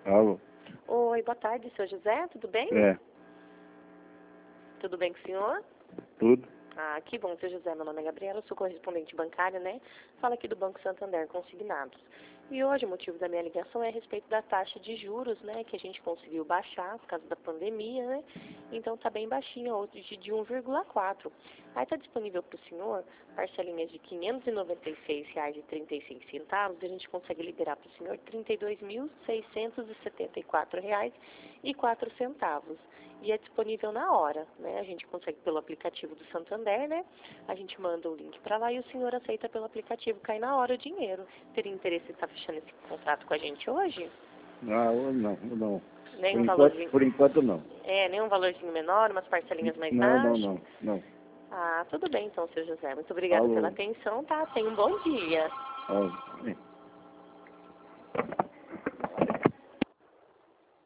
Alô? Oi, boa tarde, seu José, tudo bem? É, Tudo bem com o senhor? tudo? Ah, que bom, seu José. Meu nome é Gabriela, eu sou correspondente bancária, né? Fala aqui do Banco Santander Consignados. E hoje o motivo da minha ligação é a respeito da taxa de juros, né? Que a gente conseguiu baixar por causa da pandemia, né? Então tá bem baixinha, hoje de 1,4. Aí tá disponível para o senhor parcelinhas de R$ 596,36, e a gente consegue liberar para o senhor R$ 32.674,04. E é disponível na hora, né? A gente consegue pelo aplicativo do Santander, né? A gente manda o link para lá e o senhor aceita pelo aplicativo, cai na hora o dinheiro. Teria interesse em estar fechando esse contrato com a gente hoje? Não, não. Nem um valorzinho. Por enquanto não. Nem um valorzinho menor, umas parcelinhas mais Não, baixas? não. Ah, tudo bem então, seu José. Muito obrigada Alô? pela atenção, tá? Tenha um bom dia. Alô?